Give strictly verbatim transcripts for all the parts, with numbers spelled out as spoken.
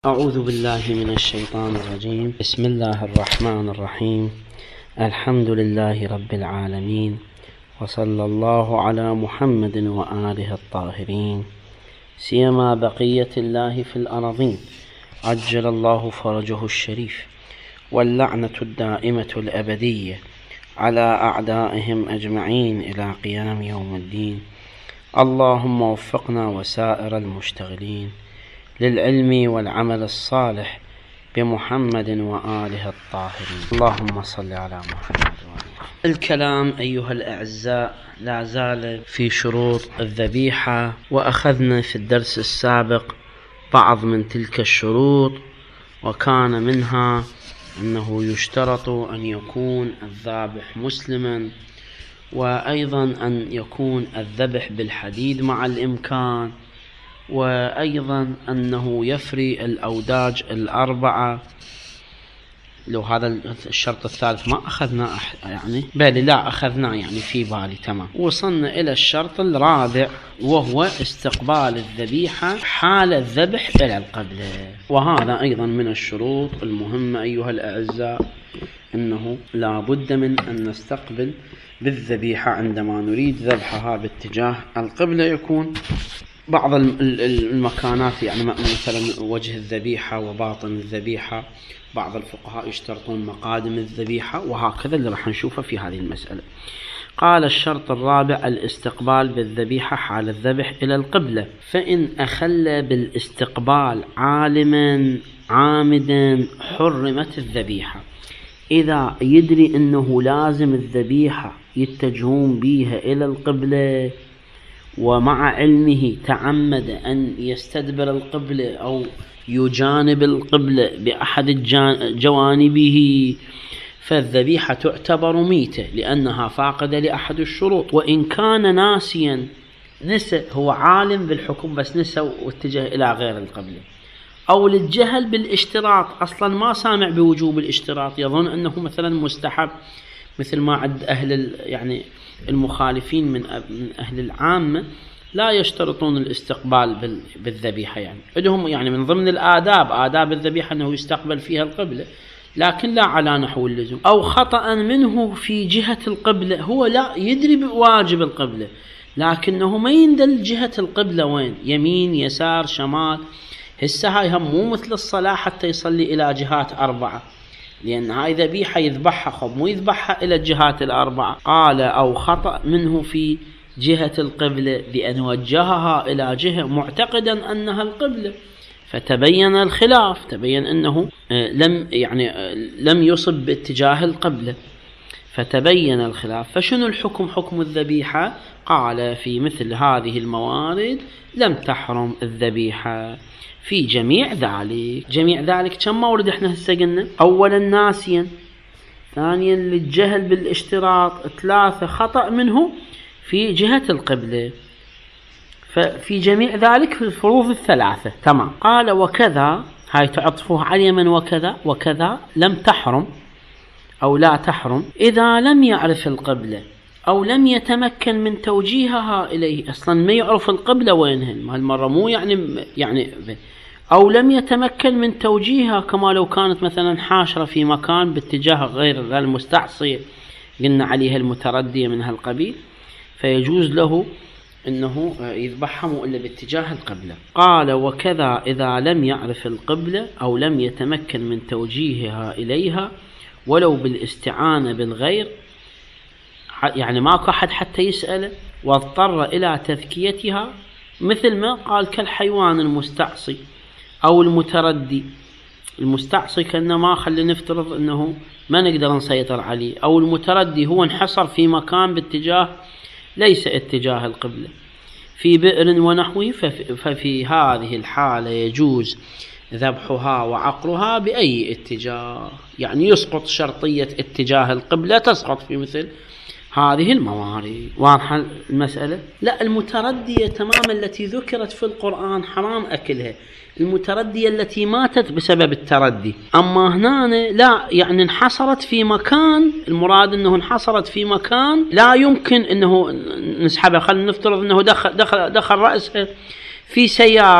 أعوذ بالله من الشيطان الرجيم. بسم الله الرحمن الرحيم. الحمد لله رب العالمين، وصلى الله على محمد وآله الطاهرين، سيما بقية الله في الأرضين، عجل الله فرجه الشريف، واللعنة الدائمة الأبدية على أعدائهم أجمعين إلى قيام يوم الدين. اللهم وفقنا وسائر المشتغلين للعلم والعمل الصالح بمحمد وآله الطاهرين. اللهم صل على محمد وآله. الكلام أيها الأعزاء لا زال في شروط الذبيحة، وأخذنا في الدرس السابق بعض من تلك الشروط، وكان منها أنه يشترط أن يكون الذابح مسلما، وأيضا أن يكون الذبح بالحديد مع الإمكان، وأيضا أنه يفري الأوداج الأربعة. لو هذا الشرط الثالث ما أخذنا يعني بالي، لا أخذنا يعني في بالي تمام. وصلنا إلى الشرط الرابع، وهو استقبال الذبيحة حال الذبح إلى القبلة، وهذا أيضا من الشروط المهمة أيها الأعزاء، أنه لا بد من أن نستقبل بالذبيحة عندما نريد ذبحها باتجاه القبلة. يكون بعض المكانات يعني مثلا وجه الذبيحة وباطن الذبيحة، بعض الفقهاء يشترطون مقادم الذبيحة، وهكذا اللي راح نشوفه في هذه المسألة. قال الشرط الرابع الاستقبال بالذبيحة حال الذبح إلى القبلة، فإن أخل بالاستقبال عالما عامدا حرمت الذبيحة. إذا يدري أنه لازم الذبيحة يتجهون بها إلى القبلة، ومع علمه تعمد أن يستدبر القبلة أو يجانب القبلة بأحد جوانبه، فالذبيحة تعتبر ميتة لأنها فاقدة لأحد الشروط. وإن كان ناسيا، نسى، هو عالم بالحكم بس نسى واتجه إلى غير القبلة، أو للجهل بالاشتراط، أصلا ما سامع بوجوب الاشتراط، يظن أنه مثلا مستحب، مثل ما عند أهل يعني المخالفين من أهل العامة لا يشترطون الاستقبال بالذبيحة، يعني عندهم يعني من ضمن الآداب آداب الذبيحة أنه يستقبل فيها القبلة، لكن لا على نحو اللزوم. أو خطأ منه في جهة القبلة، هو لا يدري بواجب القبلة لكنه ما يندل جهة القبلة وين، يمين يسار شمال. هسه هاي هم مو مثل الصلاة حتى يصلي إلى جهات أربعة، لأن هاي ذبيحة يذبحها، خب مو يذبحها إلى الجهات الأربعة. قال أو خطأ منه في جهة القبلة بأن وجهها إلى جهة معتقدا أنها القبلة، فتبين الخلاف، تبين أنه لم يعني لم يصب باتجاه القبلة، فتبين الخلاف. فشنو الحكم؟ حكم الذبيحة قال في مثل هذه الموارد لم تحرم الذبيحة في جميع ذلك. جميع ذلك كم مورد احنا هسه قلنا؟ اولا ناسيا، ثانيا للجهل بالاشتراط، ثلاثة خطأ منه في جهة القبلة. ففي جميع ذلك في الفروض الثلاثة تمام. قال وكذا، هاي تعطفوها على اليمن، وكذا وكذا لم تحرم أو لا تحرم إذا لم يعرف القبلة أو لم يتمكن من توجيهها إليه. أصلا ما يعرف القبلة وينهن هالمرة، مو يعني يعني أو لم يتمكن من توجيهها، كما لو كانت مثلا حاشرة في مكان باتجاه غير المستعصية، قلنا عليها المتردية من هالقبيل، فيجوز له أنه يذبحها مو إلا باتجاه القبلة. قال وكذا إذا لم يعرف القبلة أو لم يتمكن من توجيهها إليها ولو بالاستعانة بالغير، يعني ماكو أحد حتى يسأله، واضطر إلى تذكيتها، مثل ما قال كالحيوان المستعصي أو المتردي. المستعصي كأنه ما خلي نفترض أنه ما نقدر نسيطر عليه، أو المتردي هو انحصر في مكان باتجاه ليس اتجاه القبلة في بئر ونحوه، ففي هذه الحالة يجوز ذبحها وعقرها بأي اتجاه، يعني يسقط شرطية اتجاه القبلة، تسقط في مثل هذه الموارد. واضحة المسألة؟ لا، المتردية تماما التي ذكرت في القرآن حرام أكلها، المتردية التي ماتت بسبب التردي. أما هنا لا، يعني انحصرت في مكان، المراد أنه انحصرت في مكان لا يمكن أنه نسحبها. خلينا نفترض أنه دخل, دخل, دخل رأسها في سيارة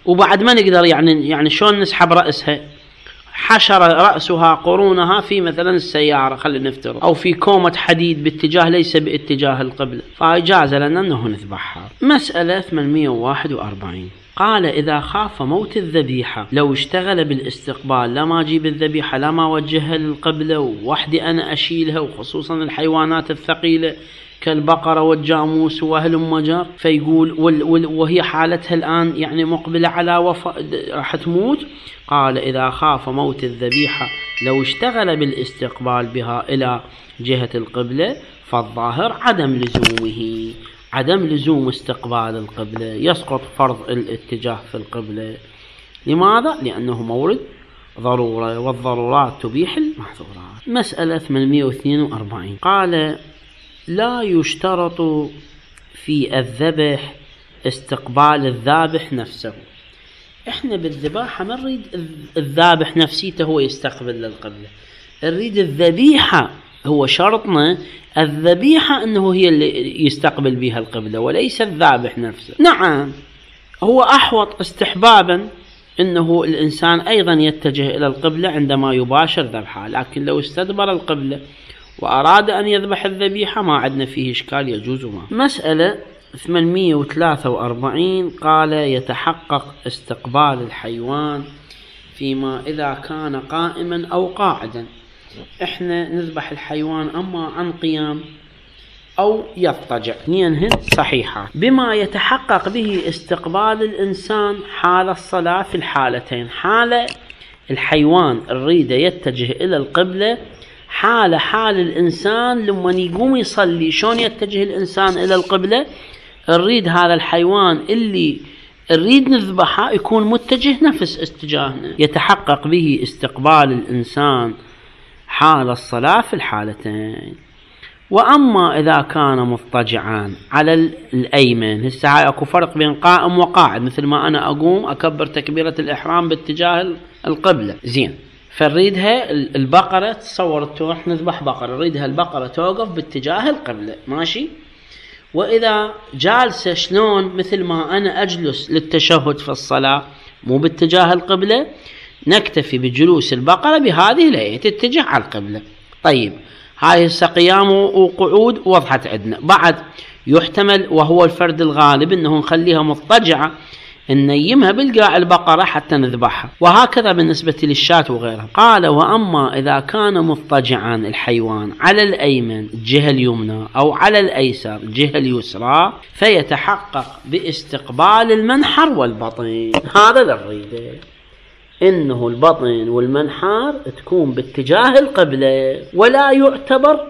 وبعد ما نقدر يعني يعني شلون نسحب رأسها؟ حشر رأسها قرونها في مثلا السيارة خلينا نفترض، أو في كومة حديد باتجاه ليس باتجاه القبلة، فجاز لنا أنه نذبحها. مسألة ثمانمئة وواحد وأربعين قال إذا خاف موت الذبيحة لو اشتغل بالاستقبال لما أجيب الذبيحة لما أوجهها للقبلة ووحدي أنا أشيلها، وخصوصا الحيوانات الثقيلة كالبقرة والجاموس وهلم مجر، فيقول وهي حالتها الآن يعني مقبلة على وفاة راح تموت. قال إذا خاف موت الذبيحة لو اشتغل بالاستقبال بها إلى جهة القبلة فالظاهر عدم لزومه، عدم لزوم استقبال القبلة، يسقط فرض الاتجاه في القبلة. لماذا؟ لأنه مورد ضرورة والضرورات تبيح المحظورات. مسألة ثمانمئة واثنين وأربعين قال لا يشترط في الذبح استقبال الذابح نفسه. احنا بالذباحة ما نريد الذابح نفسيته هو يستقبل للقبلة، نريد الذبيحة، هو شرطنا الذبيحة انه هي اللي يستقبل بها القبلة وليس الذابح نفسه. نعم هو احوط استحبابا انه الانسان ايضا يتجه الى القبلة عندما يباشر ذبحها، لكن لو استدبر القبلة واراد ان يذبح الذبيحة ما عندنا فيه اشكال، يجوز معه. مسألة ثمانمئة وثلاثة وأربعين قال يتحقق استقبال الحيوان فيما إذا كان قائما أو قاعدا. احنا نذبح الحيوان أما عن قيام أو يضطجع، اثنين صحيحة، بما يتحقق به استقبال الإنسان حال الصلاة في الحالتين. حال الحيوان الريد يتجه إلى القبلة، حال حال الإنسان لما يقوم يصلي شون يتجه الإنسان إلى القبلة، نريد هذا الحيوان اللي نريد نذبحه يكون متجه نفس اتجاهنا، يتحقق به استقبال الإنسان حال الصلاة في الحالتين. وأما إذا كان مضطجعان على الأيمن، هسه اكو فرق بين قائم وقاعد، مثل ما أنا أقوم أكبر تكبيرة الإحرام باتجاه القبلة، زين، فنريدها البقرة، تصور تروح نذبح بقرة، نريدها البقرة توقف باتجاه القبلة، ماشي. وإذا جالسة شلون مثل ما أنا أجلس للتشهد في الصلاة مو باتجاه القبلة، نكتفي بجلوس البقرة بهذه الهيئة تتجه على القبلة. طيب هاي هسه قيام وقعود وضحت عندنا. بعد يحتمل وهو الفرد الغالب انه نخليها مضطجعة، ننيمها بالقاع البقرة حتى نذبحها، وهكذا بالنسبة للشاة وغيرها. قال وأما إذا كان مضطجعا الحيوان على الأيمن الجهة اليمنى أو على الأيسر الجهة اليسرى فيتحقق باستقبال المنحر والبطن. هذا للريدة إنه البطن والمنحر تكون باتجاه القبلة، ولا يعتبر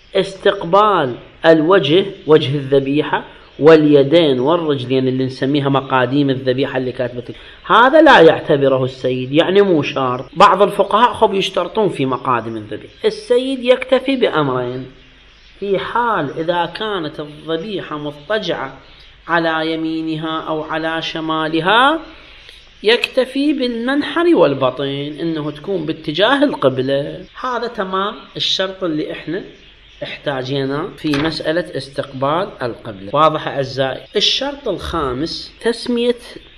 استقبال الوجه وجه الذبيحة واليدين والرجلين اللي نسميها مقاديم الذبيحة اللي كاتبت، هذا لا يعتبره السيد، يعني مو شرط. بعض الفقهاء خب يشترطون في مقادم الذبيحة. السيد يكتفي بأمرين، في حال إذا كانت الذبيحة مضطجعة على يمينها أو على شمالها يكتفي بالمنحر والبطن إنه تكون باتجاه القبلة. هذا تمام الشرط اللي إحنا احتاجينا في مسألة استقبال القبلة. واضح أعزائي؟ الشرط الخامس تسمية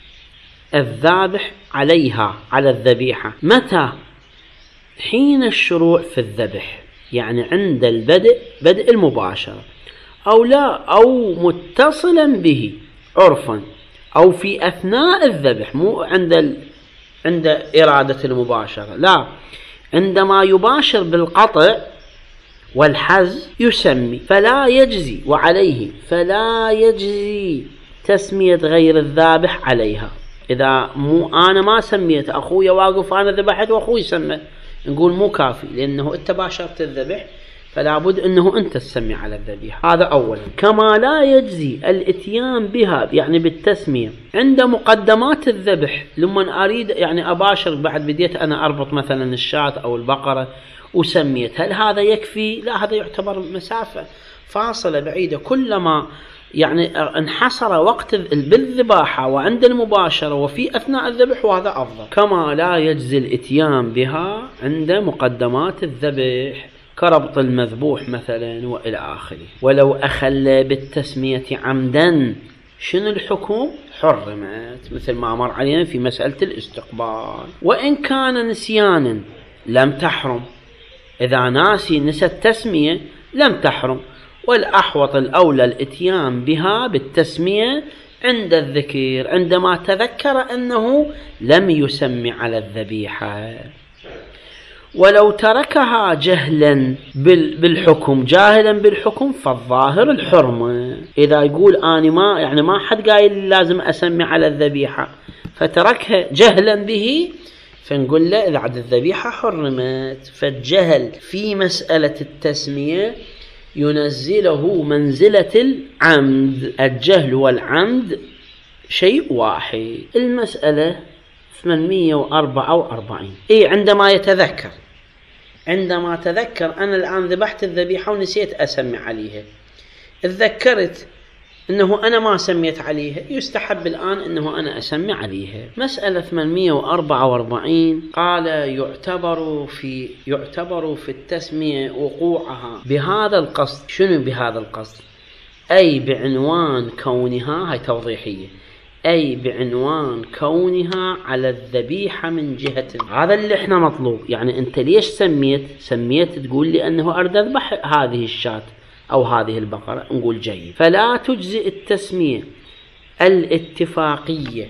الذابح عليها على الذبيحة. متى؟ حين الشروع في الذبح، يعني عند البدء بدء المباشرة، أو لا أو متصلا به عرفا، أو في أثناء الذبح، مو عند ال... عند إرادة المباشرة، لا، عندما يباشر بالقطع والحز يسمي، فلا يجزي وعليه فلا يجزي تسمية غير الذابح عليها. إذا مو أنا ما سميت، أخوي واقف أنا ذبحت وأخوي سمى، نقول مو كافي، لأنه أنت باشرت الذبح فلا بد أنه أنت تسمي على الذبيحة. هذا أولا. كما لا يجزي الاتيان بها يعني بالتسمية عند مقدمات الذبح، لما أريد يعني أباشر بعد بديت أنا أربط مثلا الشاة أو البقرة وسميت، هل هذا يكفي؟ لا، هذا يعتبر مسافة فاصلة بعيدة. كلما يعني انحصر وقت بالذباحة وعند المباشرة وفي أثناء الذبح وهذا أفضل. كما لا يجزي الاتيان بها عند مقدمات الذبح كربط المذبوح مثلا وإلى آخره. ولو أخل بالتسمية عمدا شنو الحكم؟ حرمت، مثل ما مر علينا في مسألة الاستقبال. وإن كان نسيانا لم تحرم، إذا ناسي نسى التسمية لم تحرم، والأحوط الأولى الإتيان بها بالتسمية عند الذكر عندما تذكر أنه لم يسمي على الذبيحة. ولو تركها جهلا بالحكم جاهلا بالحكم فالظاهر الحرمة. إذا يقول أنا ما يعني ما حد قايل لازم أسمي على الذبيحة فتركها جهلا به، فنقول له إذا عد الذبيحة حرمت. فالجهل في مسألة التسمية ينزله منزلة العمد، الجهل والعمد شيء واحد. المسألة ثمانمئة وأربعة وأربعين. إيه عندما يتذكر عندما تذكر أنا الآن ذبحت الذبيحة ونسيت أسمي عليها، تذكرت أنه أنا ما سميت عليها، يستحب الآن أنه أنا أسمي عليها. مسألة ثمانمئة وأربعة وأربعين قال يعتبر في يعتبر في التسمية وقوعها بهذا القصد. شنو بهذا القصد؟ أي بعنوان كونها، هاي توضيحية، أي بعنوان كونها على الذبيحة من جهة. هذا اللي احنا مطلوب. يعني أنت ليش سميت سميت تقول لي أنه أريد أذبح هذه الشاة أو هذه البقرة، نقول جيد. فلا تجزئ التسمية الاتفاقية.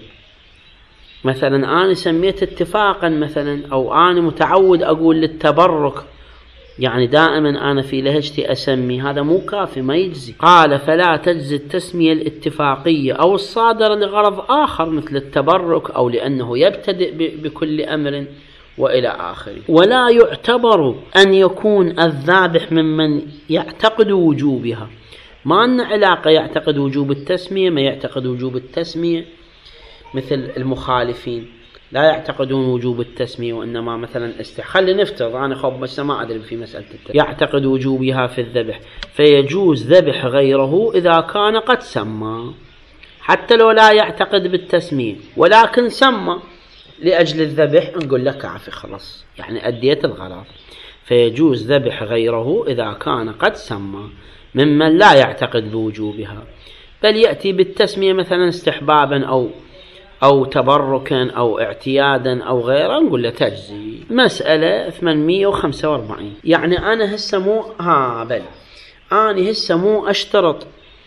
مثلا أنا سميت اتفاقا مثلا، أو أنا متعود أقول للتبرك، يعني دائما أنا في لهجتي أسمي، هذا مو كافي ما يجزي. قال فلا تجزي التسمية الاتفاقية أو الصادرة لغرض آخر مثل التبرك أو لأنه يبتدئ بكل أمر وإلى آخره. ولا يعتبر أن يكون الذابح ممن يعتقد وجوبها. ما أن علاقة يعتقد وجوب التسمية ما يعتقد وجوب التسمية، مثل المخالفين لا يعتقدون وجوب التسمية وإنما مثلا است خلي نفترض أنا خب بس ما أدري في مسألة التسمية يعتقد وجوبها في الذبح، فيجوز ذبح غيره إذا كان قد سمى، حتى لو لا يعتقد بالتسمية ولكن سمى لأجل الذبح، نقول لك عافي خلاص يعني أديت الغرض. فيجوز ذبح غيره إذا كان قد سمى ممن لا يعتقد بوجوبها، بل يأتي بالتسمية مثلا استحبابا أو أو تبركا أو اعتيادا أو غيره، نقول له تجزي. مسألة ثمانمئة وخمسة وأربعين. يعني أنا هسه مو ها بل أنا هسه مو أشترط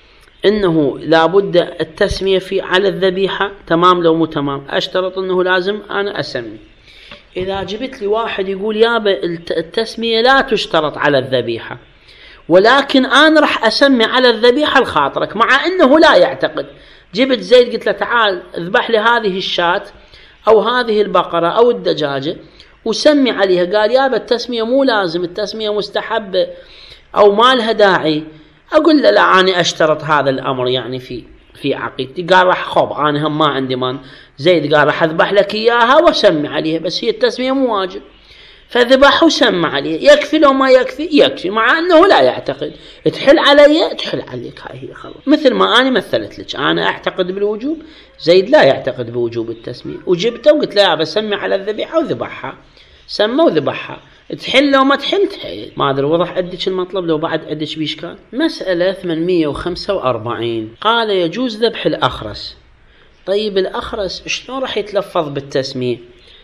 إنه لابد التسمية في على الذبيحة، تمام لو مو تمام، أشترط إنه لازم أنا أسمي. إذا جبت لي واحد يقول يابا التسمية لا تشترط على الذبيحة ولكن أنا رح أسمي على الذبيحة لخاطرك، مع إنه لا يعتقد. جبت زيد قلت له تعال اذبح لي هذه الشاة أو هذه البقرة أو الدجاجة وسمي عليها، قال يابا التسمية مو لازم، التسمية مستحبة أو ما لها داعي. أقول له لا أنا أشترط هذا الأمر يعني في في عقيدتي. قال راح خب أنا هم ما عندي مان. زيد قال راح أذبح لك إياها وسمي عليها، بس هي التسمية مو واجب، فذبح وسمى عليه. يكفي لو ما يكفي يكفي، مع أنه لا يعتقد. تحل علي تحل عليك، هاي هي خلاص. مثل ما أنا مثلت لك، أنا أعتقد بالوجوب، زيد لا يعتقد بوجوب التسمية، وجبته وقلت له بس سمي على الذبيحة وذبحها، سمى وذبحها. تحل لو ما تحل تحل. ما أدري وضح عندك المطلب، لو بعد عندك بإشكال. مسألة ثمانمئة وخمسة وأربعين. قال يجوز ذبح الأخرس. طيب الأخرس شلون راح يتلفظ بالتسمية؟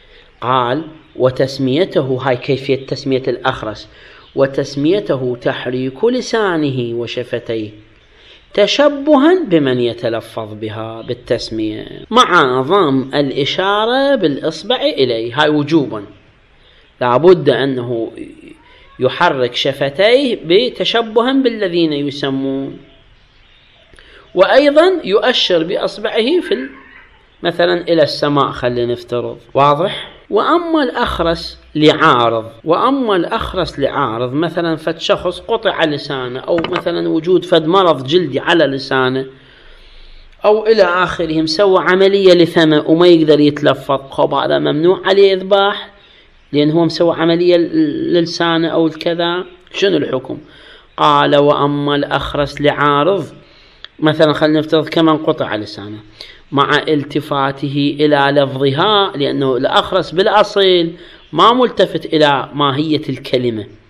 قال وتسميته، هاي كيفية تسمية الأخرس، وتسميته تحريك لسانه وشفتيه تشبها بمن يتلفظ بها بالتسمية مع ضم الإشارة بالإصبع إليه. هاي وجوبا لابد أنه يحرك شفتيه بتشبها بالذين يسمون، وأيضا يؤشر بأصبعه في مثلا إلى السماء، خلينا نفترض. واضح؟ وأما الأخرس لعارض وأما الأخرس لعارض مثلا فد شخص قطع لسانه، أو مثلا وجود فد مرض جلدي على لسانه أو إلى آخره، مسوى عملية لفمه وما يقدر يتلفظ، خب هذا ممنوع عليه إذباح لأن هو مسوى عملية للسانه أو الكذا. شنو الحكم؟ قال وأما الأخرس لعارض مثلا خلينا نفترض كمان قطع لسانه مع التفاته إلى لفظها، لأنه الأخرس بالأصل ما ملتفت إلى ماهية الكلمة،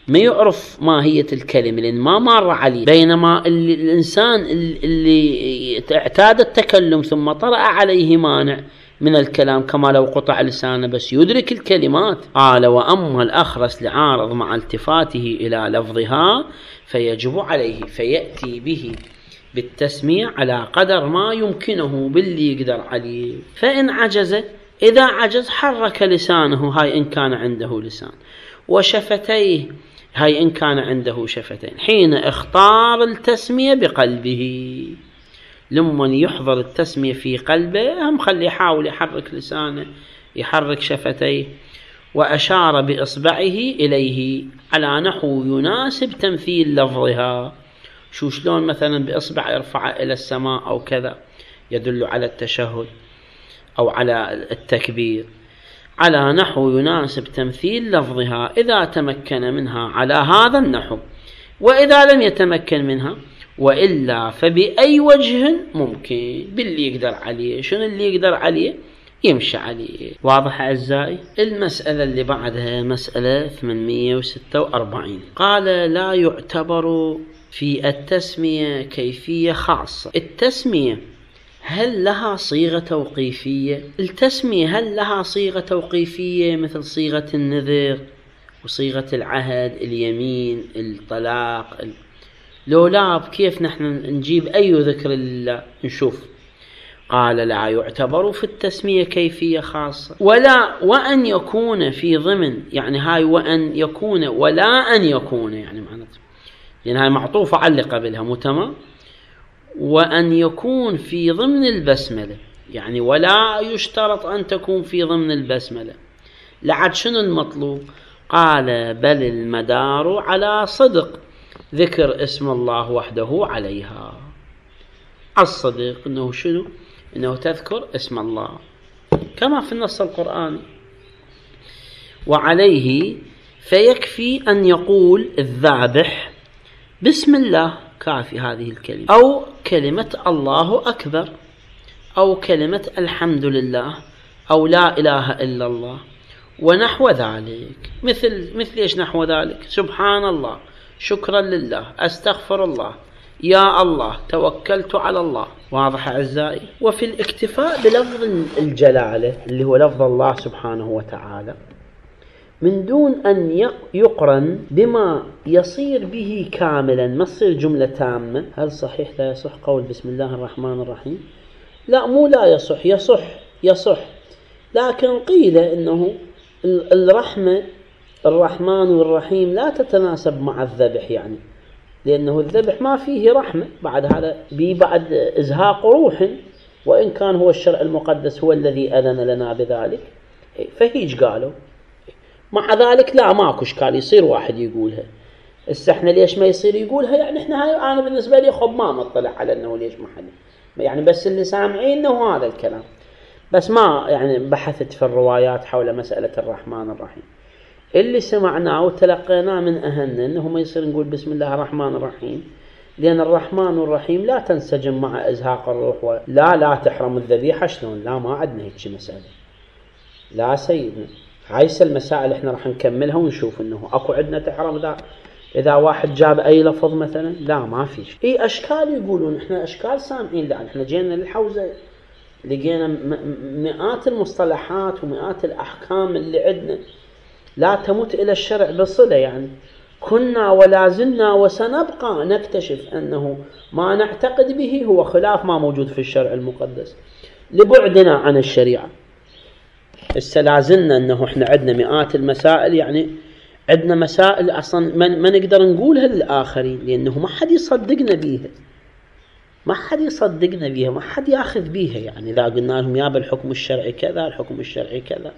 ما يعرف ماهية الكلمة لأن ما مر عليه، بينما اللي الإنسان اللي اعتاد التكلم ثم طرأ عليه مانع من الكلام كما لو قطع لسانه بس يدرك الكلمات. قال وأما الأخرس لعارض مع التفاته إلى لفظها فيجب عليه فيأتي به بالتسميع على قدر ما يمكنه باللي يقدر عليه، فإن عجز إذا عجز حرك لسانه، هاي إن كان عنده لسان، وشفتيه، هاي إن كان عنده شفتين، حين اختار التسمية بقلبه. لمن يحضر التسمية في قلبه هم خلي يحاول يحرك لسانه يحرك شفتيه، وأشار بإصبعه إليه على نحو يناسب تمثيل لفظها. شو شلون مثلا بإصبع يرفع إلى السماء أو كذا يدل على التشهد أو على التكبير، على نحو يناسب تمثيل لفظها إذا تمكن منها على هذا النحو، وإذا لم يتمكن منها وإلا فبأي وجه ممكن باللي يقدر عليه. شنو اللي يقدر عليه يمشي عليه. واضح أعزائي؟ المسألة اللي بعدها مسألة ثمانمئة وستة وأربعين. قال لا يعتبر في التسمية كيفية خاصة. التسمية هل لها صيغة توقيفية؟ التسمية هل لها صيغة توقيفية مثل صيغة النذر وصيغة العهد، اليمين، الطلاق؟ لو لا كيف نحن نجيب أي ذكر لله؟ نشوف. قال لا يعتبر في التسمية كيفية خاصة، ولا وأن يكون في ضمن، يعني هاي وأن يكون ولا أن يكون، يعني معناته لأن هاي معطوفة على اللي قبلها مو تمام. وأن يكون في ضمن البسملة، يعني ولا يشترط أن تكون في ضمن البسملة. لعد شنو المطلوب؟ قال بل المدار على صدق ذكر اسم الله وحده عليها. الصدق إنه شنو؟ إنه تذكر اسم الله كما في النص القرآني. وعليه فيكفي أن يقول الذابح بسم الله، كافي هذه الكلمة، أو كلمة الله أكبر، أو كلمة الحمد لله، أو لا إله إلا الله، ونحو ذلك. مثل مثل إيش نحو ذلك؟ سبحان الله، شكرا لله، أستغفر الله، يا الله، توكلت على الله. واضح أعزائي؟ وفي الاكتفاء بلفظ الجلالة اللي هو لفظ الله سبحانه وتعالى من دون أن يقرن بما يصير به كاملا، ما تصير جملة تامة. هل صحيح لا يصح قول بسم الله الرحمن الرحيم؟ لا، مو لا يصح، يصح يصح، لكن قيل إنه الرحمة الرحمن والرحيم لا تتناسب مع الذبح، يعني لأنه الذبح ما فيه رحمة، بعد هذا بي بعد إزهاق روح، وإن كان هو الشرع المقدس هو الذي أذن لنا بذلك. فهيج قالوا. مع ذلك لا، ماكو إشكال، يصير واحد يقولها. استحنا ليش ما يصير يقولها؟ يعني إحنا هاي أنا بالنسبة لي خب ما مطلع على أنه ليش ما حد، يعني بس اللي سامعين إنه هذا الكلام، بس ما يعني بحثت في الروايات حول مسألة الرحمن الرحيم. اللي سمعناه وتلقيناه من أهلنا إنه ما يصير نقول بسم الله الرحمن الرحيم، لأن الرحمن والرحيم لا تنسجم مع إزهاق الروح، ولا لا تحرم الذبيحة. شلون؟ لا، ما عندنا هيك مسألة، لا سيدنا. هاي المسائل احنا راح نكملها ونشوف انه اكو عندنا تحرم اذا اذا واحد جاب اي لفظ مثلا، لا ما فيش. اي اشكال يقولون، احنا اشكال سامعين، لا احنا جينا للحوزه لقينا مئات المصطلحات ومئات الاحكام اللي عندنا لا تمت الى الشرع بصله، يعني كنا ولا زلنا وسنبقى نكتشف انه ما نعتقد به هو خلاف ما موجود في الشرع المقدس لبعدنا عن الشريعه. هسه لازلنا انه احنا عندنا مئات المسائل، يعني عندنا مسائل اصلا ما, ما نقدر نقولها للاخرين لانه ما حد يصدقنا بيها، ما حد يصدقنا بيها، ما حد ياخذ بيها. يعني اذا قلنا لهم يا بالحكم الشرعي كذا، الحكم الشرعي كذا،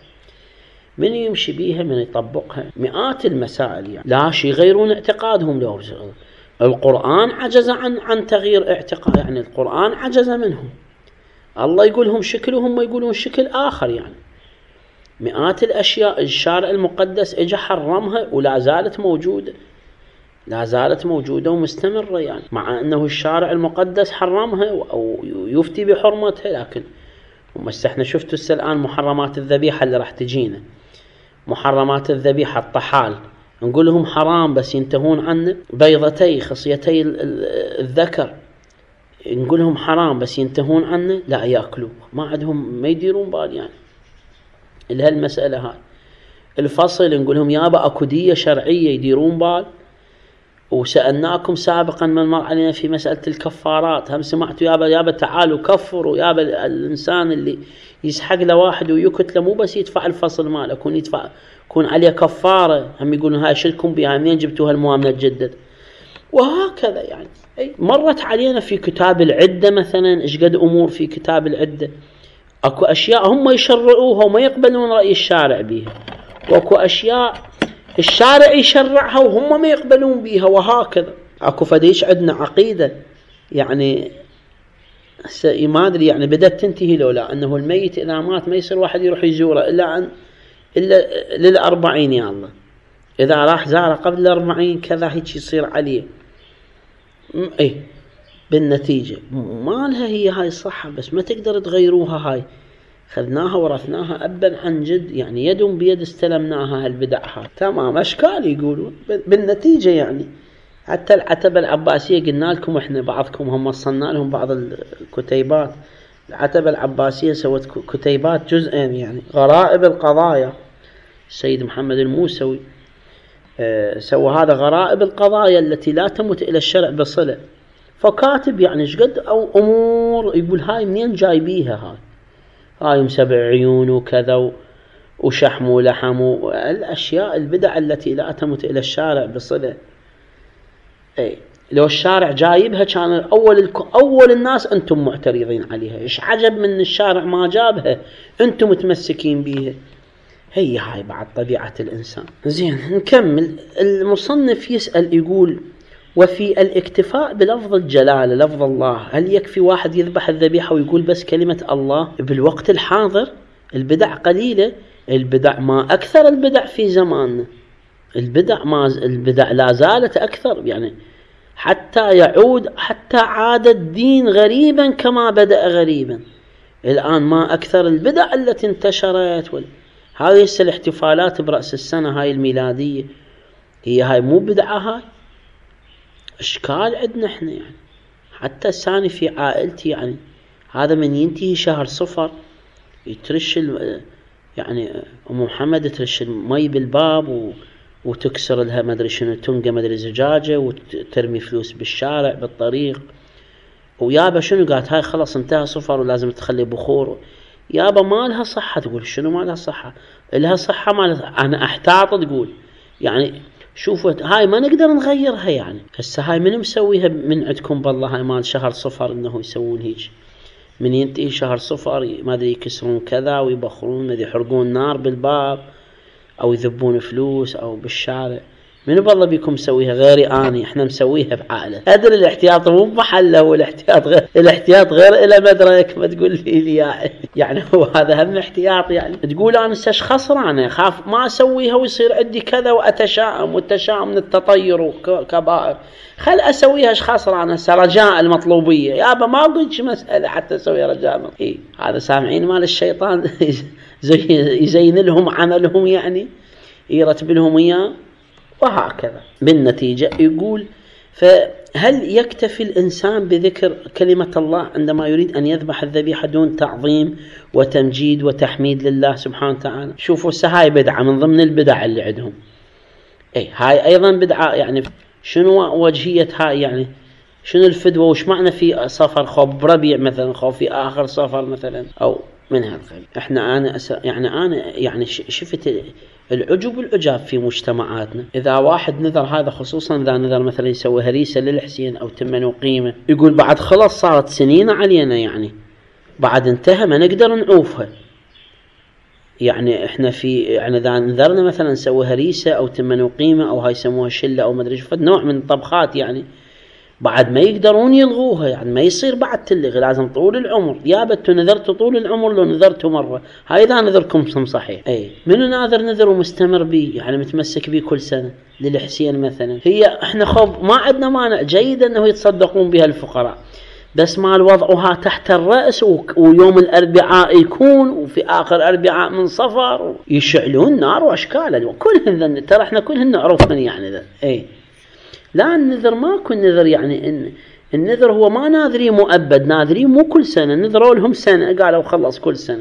من يمشي بيها، من يطبقها؟ مئات المسائل، يعني لا شيء يغيرون اعتقادهم. لو القرآن عجز عن عن تغيير اعتقاد، يعني القرآن عجز منهم. الله يقولهم شكل وهم يقولون شكل آخر. يعني مئات الأشياء الشارع المقدس اجى حرمها ولا زالت موجودة، لا زالت موجودة ومستمرة، يعني مع أنه الشارع المقدس حرمها أو يفتي بحرمتها. لكن ومسا احنا شفتوا السلآن محرمات الذبيحة اللي راح تجينا، محرمات الذبيحة الطحال نقول لهم حرام بس ينتهون عنه. بيضتي خصيتي الذكر نقول لهم حرام بس ينتهون عنه، لا يأكلوا، ما عندهم ما يديرون بال يعني لهالمسألة هاي. الفصل نقول لهم يابا اكو دية شرعية يديرون بال. وسألناكم سابقا من مر علينا في مسألة الكفارات، هم سمعتوا يابا يابا تعالوا كفروا يابا الإنسان اللي يسحق له واحد ويكتله مو بس يدفع الفصل ماله، يكون يدفع يكون عليه كفارة. هم يقولون هاي شلكم بها، منين جبتوا هالمعاملة تجدد؟ وهكذا يعني. أي مرت علينا في كتاب العدة مثلا إيش قد أمور في كتاب العدة، أكو أشياء هم يشرعوها وما يقبلون رأي الشارع بيها، وأكو أشياء الشارع يشرعها وهم ما يقبلون بيها، وهكذا. أكو فديش عندنا عقيدة يعني ما أدري يعني بدأت تنتهي لولا أنه الميت إذا مات ما يصير واحد يروح يزوره إلا أن إلا للأربعين يا الله، إذا راح زاره قبل الأربعين كذا هيك يصير عليه. إيه بالنتيجة ما لها هي هاي الصحة، بس ما تقدر تغيروها. هاي خذناها ورثناها أبا عن جد يعني، يد بيد استلمناها هالبدعها تمام. أشكال يقولون بالنتيجة يعني. حتى العتبة العباسية قلنا لكم إحنا بعضكم هم وصلنا لهم بعض الكتيبات. العتبة العباسية سوت كتيبات جزئين يعني، غرائب القضايا. السيد محمد الموسوي أه سوى هذا غرائب القضايا التي لا تمت إلى الشرع بصلة. فكاتب يعني شقد أو أمور يقول هاي منين جايبيها، هاي هاي مسبع عيون وكذا وشحم ولحم والأشياء البدع التي لا تمت إلى الشارع بصلة. أي لو الشارع جايبها كان أول أول الناس أنتم معترضين عليها. إيش عجب من الشارع ما جابها، أنتم متمسكين بيها. هي هاي بعد طبيعة الإنسان. زين نكمل. المصنف يسأل يقول وفي الاكتفاء بلفظ الجلالة لفظ الله، هل يكفي واحد يذبح الذبيحة ويقول بس كلمة الله؟ بالوقت الحاضر البدع قليلة، البدع ما أكثر البدع في زماننا. البدع ما البدع لا زالت أكثر يعني، حتى يعود حتى عاد الدين غريبا كما بدأ غريبا. الآن ما أكثر البدع التي انتشرت. وال... هاي الاحتفالات برأس السنة هاي الميلادية، هي هاي مو بدعة، هاي اشكال عندنا احنا يعني. حتى الثاني في عائلتي يعني، هذا من ينتهي شهر صفر يترش يعني ام محمد ترش المي بالباب و... وتكسر لها ما ادري شنو تنقه ما ادري زجاجه وترمي فلوس بالشارع بالطريق. ويابا شنو قالت هاي خلاص انتهى صفر ولازم تخلي بخور. يابا ما لها صحه. تقول شنو ما لها صحه؟ لها صحه ما لها. انا احتاط تقول يعني شوفوا هاي ما نقدر نغيرها يعني. هسه هاي من مسويها من عندكم بالله؟ هاي مال شهر صفر انه يسوون هيك، من ينتهي شهر صفر ما ادري يكسرون كذا ويبخرون ما ادري يحرقون نار بالباب او يذبون فلوس او بالشارع. من بالله بيكم مسويها غيري اني؟ احنا مسويها بعائله. ادري الاحتياط مو بمحله، والاحتياط غير الاحتياط غير الى مدرك. ما تقول لي يعني يعني هو هذا هم احتياط يعني. تقول انا سش خسرانه اخاف ما اسويها ويصير عندي كذا واتشائم، والتشاؤم من التطير وكبائر. خل اسويها ايش خسرانه؟ هسه رجاء المطلوبيه يابا ما قلتش مساله حتى اسوي رجاء. إيه هذا سامعين مال الشيطان يزين لهم عملهم يعني، يرتب لهم اياه وهكذا. بالنتيجة يقول فهل يكتفي الإنسان بذكر كلمة الله عندما يريد أن يذبح الذبيحة دون تعظيم وتمجيد وتحميد لله سبحانه وتعالى؟ شوفوا هاي بدعة من ضمن البدع اللي عندهم. اي هاي أيضا بدعة يعني. شنو وجهية هاي يعني؟ شنو الفدوة وش معنى في صفر خوف بربيع مثلا، خوف في آخر صفر مثلا أو من هذا القبيل؟ احنا أنا أس... يعني أنا يعني شفت العجب والعجاب في مجتمعاتنا. إذا واحد نذر، هذا خصوصا إذا نذر مثلا يسوي هريسة للحسين أو تمن وقيمة، يقول بعد خلص صارت سنين علينا يعني، بعد انتهى ما نقدر نعوفها يعني. احنا في يعني إذا نذرنا مثلا نسوي هريسة أو تمن وقيمة أو هاي يسموها شلة أو ما أدري شو نوع من الطبخات يعني، بعد ما يقدرون يلغوها يعني، ما يصير بعد تلغي، لازم طول العمر. يا بتو نذرتوا طول العمر لو نذرتوا مرة. هاي إذا نذركم صحيح. أي منو ناذر نذر ومستمر بيه يعني متمسك بيه كل سنة للحسين مثلا. هي احنا خوف ما عندنا مانع، جيد أنه يتصدقون بها الفقراء، بس مال وضعها تحت الرأس ويوم الأربعاء يكون وفي آخر أربعاء من صفر يشعلون نار وأشكالا كلهن ترى احنا كلهن نعرفهم يعني ذا اي. لا النذر ما كل نذر يعني إن النذر هو ما ناذري مؤبد، ناذري مو كل سنة، نذروا لهم سنة قالوا خلص كل سنة.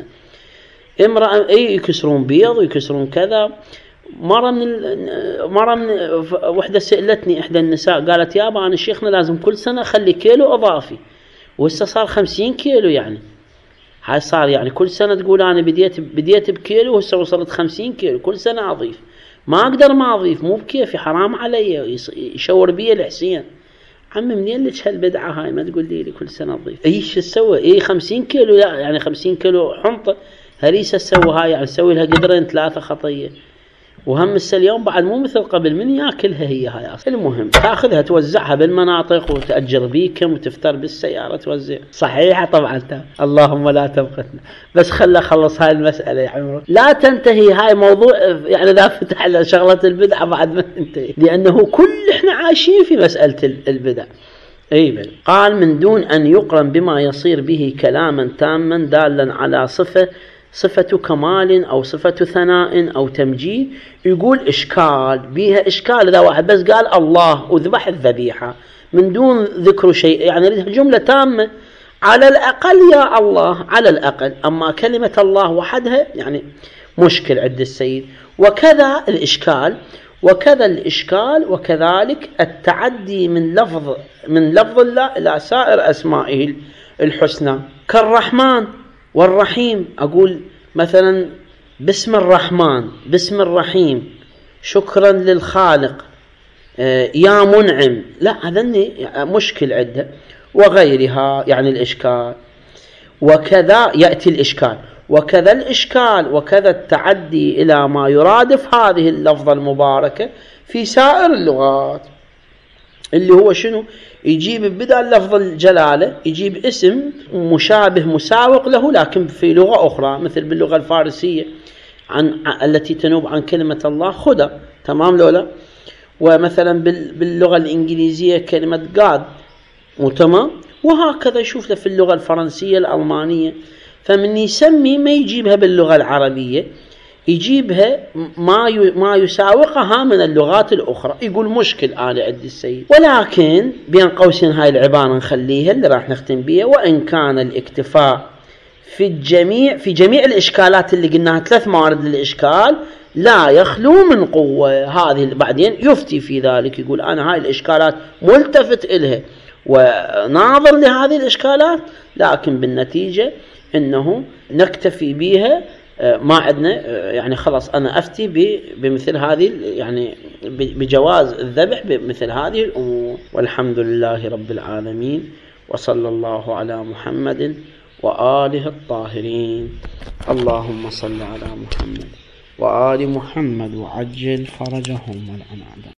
امرأة اي يكسرون بيض ويكسرون كذا. مرة من مرة من وحدة سألتني إحدى النساء قالت يابا أنا شيخنا لازم كل سنة أخلي كيلو إضافي، وهسه صار خمسين كيلو يعني هاي صار يعني كل سنة تقول أنا بديت بديت بكيلو وهسه وصلت خمسين كيلو كل سنة أضيف. ما أقدر ما أضيف مو بكيفي حرام علي يشور بي الحسين. عمي منين لك هالبدعة هاي ما تقول لي كل سنة أضيف إيش تسوي إيه خمسين كيلو يعني خمسين كيلو حنطة هريسة تسوي هاي يعني تسوي لها قدرين ثلاثة خطية. وهم السه اليوم بعد مو مثل قبل من ياكلها هي هاي أصلا. المهم تاخذها توزعها بالمناطق وتأجر بيكم وتفتر بالسيارة توزع. صحيحة طبعا تا. اللهم لا تبقتنا بس خلى خلص هاي المسألة يا عمرو لا تنتهي هاي موضوع يعني لا فتح على شغلة البدعة بعد ما تنتهي لأنه كل احنا عايشين في مسألة البدع. اي بل قال من دون أن يقرن بما يصير به كلاما تاما دالا على صفة صفة كمال أو صفة ثناء أو تمجيد. يقول إشكال بيها إشكال إذا واحد بس قال الله وذبح الذبيحة من دون ذكر شيء يعني جملة تامة على الأقل يا الله على الأقل. أما كلمة الله وحدها يعني مشكل عند السيد. وكذا الإشكال وكذا الإشكال وكذلك التعدي من لفظ من لفظ الله إلى سائر أسمائه الحسنى كالرحمن والرحيم. أقول مثلا باسم الرحمن باسم الرحيم شكرا للخالق يا منعم لا هذا مشكل عده وغيرها يعني الإشكال. وكذا يأتي الإشكال وكذا الإشكال وكذا التعدي إلى ما يرادف هذه اللفظة المباركة في سائر اللغات اللي هو شنو يجيب بدل لفظ الجلالة يجيب اسم مشابه مساوق له لكن في لغة أخرى مثل باللغة الفارسية عن التي تنوب عن كلمة الله خدا تمام لولا. ومثلا باللغة الإنجليزية كلمة God وتمام. وهكذا يشوف له في اللغة الفرنسية الألمانية. فمن يسمي ما يجيبها باللغة العربية يجيبها ما ما يساوقها من اللغات الأخرى. يقول مشكل أنا عند السيد. ولكن بين قوسين هاي العبارة نخليها اللي راح نختم بها. وإن كان الاكتفاء في الجميع في جميع الإشكالات اللي قلناها ثلاث موارد للإشكال لا يخلو من قوة. هذه بعدين يفتي في ذلك يقول أنا هاي الإشكالات ملتفت إلها وناظر لهذه الإشكالات لكن بالنتيجة إنه نكتفي بها ما عندنا يعني خلاص أنا أفتي بمثل هذه يعني بجواز الذبح بمثل هذه الأمور. والحمد لله رب العالمين وصلى الله على محمد وآله الطاهرين. اللهم صل على محمد وآل محمد وعجل فرجهم والعنادة.